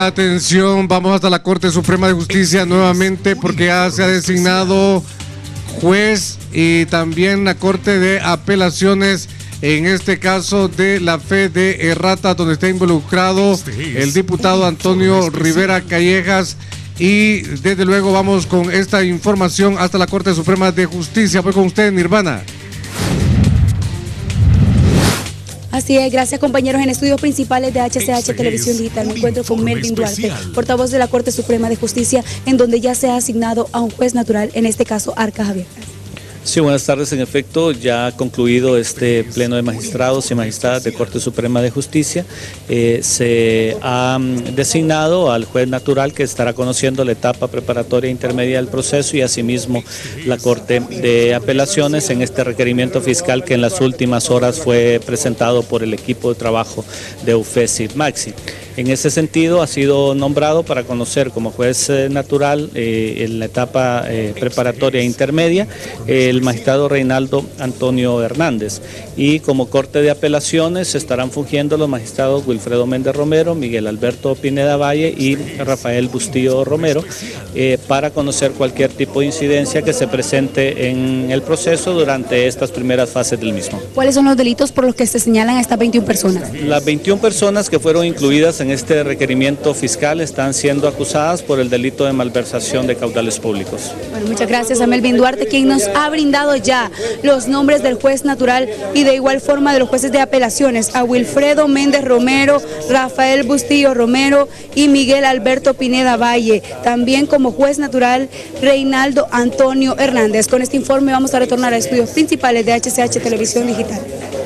Atención, vamos hasta la Corte Suprema de Justicia nuevamente porque ya se ha designado juez y también la Corte de Apelaciones, en este caso de la fe de Errata, donde está involucrado el diputado Antonio Rivera Callejas. Y desde luego vamos con esta información hasta la Corte Suprema de Justicia. Voy con usted, Nirvana. Así es, gracias compañeros. En estudios principales de HCH Televisión Digital me encuentro con Melvin Duarte, portavoz de la Corte Suprema de Justicia, en donde ya se ha asignado a un juez natural, en este caso Arcas Abiertas. Sí, buenas tardes. En efecto, ya ha concluido este pleno de magistrados y magistradas de Corte Suprema de Justicia. Se ha designado al juez natural que estará conociendo la etapa preparatoria e intermedia del proceso y asimismo la Corte de Apelaciones en este requerimiento fiscal que en las últimas horas fue presentado por el equipo de trabajo de UFESI Maxi. En ese sentido ha sido nombrado para conocer como juez natural en la etapa preparatoria e intermedia el magistrado Reinaldo Antonio Hernández, y como Corte de Apelaciones estarán fungiendo los magistrados Wilfredo Méndez Romero, Miguel Alberto Pineda Valle y Rafael Bustillo Romero para conocer cualquier tipo de incidencia que se presente en el proceso durante estas primeras fases del mismo. ¿Cuáles son los delitos por los que se señalan a estas 21 personas? Las 21 personas que fueron incluidas en este requerimiento fiscal están siendo acusadas por el delito de malversación de caudales públicos. Bueno, muchas gracias a Melvin Duarte, quien nos ha brindado ya los nombres del juez natural y de igual forma de los jueces de apelaciones, a Wilfredo Méndez Romero, Rafael Bustillo Romero y Miguel Alberto Pineda Valle. También como juez natural, Reinaldo Antonio Hernández. Con este informe vamos a retornar a estudios principales de HCH Televisión Digital.